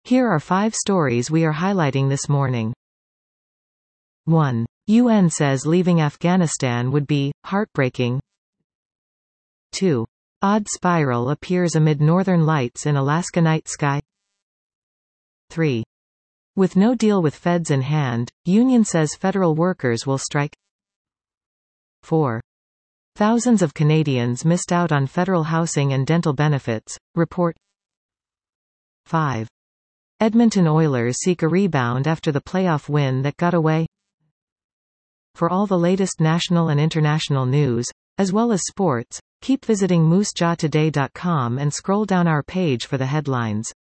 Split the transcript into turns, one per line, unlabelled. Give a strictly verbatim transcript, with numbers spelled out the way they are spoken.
Here are five stories we are highlighting this morning. one. U N says leaving Afghanistan would be heartbreaking. two. Odd spiral appears amid northern lights in Alaska night sky. three. With no deal with feds in hand, union says federal workers will strike. four. Thousands of Canadians missed out on federal housing and dental benefits, report. five. Edmonton Oilers seek a rebound after the playoff win that got away. For all the latest national and international news, as well as sports, keep visiting moose jaw today dot com and scroll down our page for the headlines.